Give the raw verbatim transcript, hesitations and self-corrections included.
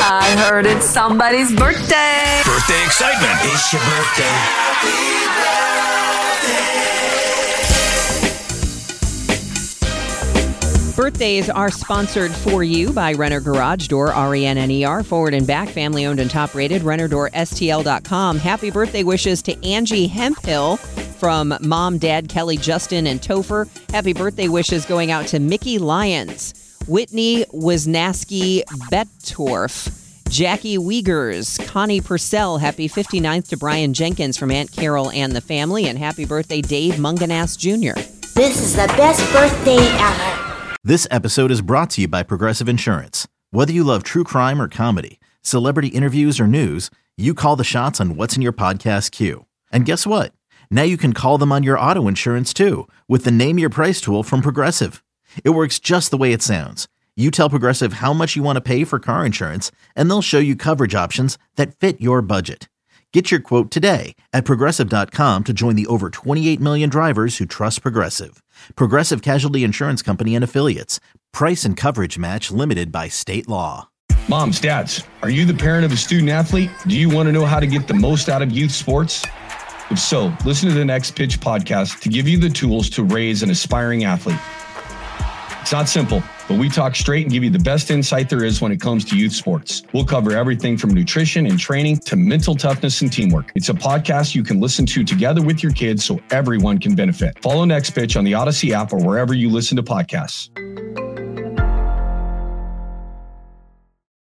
I heard it's somebody's birthday. Birthday excitement. It's your birthday. Happy birthday. Birthdays are sponsored for you by Renner Garage Door, R E N N E R, forward and back, family owned and top rated, renner door S T L dot com. Happy birthday wishes to Angie Hemphill from Mom, Dad, Kelly, Justin, and Topher. Happy birthday wishes going out to Mickey Lyons, Whitney Wisnaski Bettorf, Jackie Wiegers, Connie Purcell. Happy fifty-ninth to Brian Jenkins from Aunt Carol and the family. And happy birthday, Dave Munganas Junior This is the best birthday ever. This episode is brought to you by Progressive Insurance. Whether you love true crime or comedy, celebrity interviews or news, you call the shots on what's in your podcast queue. And guess what? Now you can call them on your auto insurance too with the Name Your Price tool from Progressive. It works just the way it sounds. You tell Progressive how much you want to pay for car insurance, and they'll show you coverage options that fit your budget. Get your quote today at Progressive dot com to join the over twenty-eight million drivers who trust Progressive. Progressive Casualty Insurance Company and Affiliates. Price and coverage match limited by state law. Moms, dads, are you the parent of a student athlete? Do you want to know how to get the most out of youth sports? If so, listen to the Next Pitch podcast to give you the tools to raise an aspiring athlete. It's not simple, but we talk straight and give you the best insight there is when it comes to youth sports. We'll cover everything from nutrition and training to mental toughness and teamwork. It's a podcast you can listen to together with your kids so everyone can benefit. Follow Next Pitch on the Odyssey app or wherever you listen to podcasts.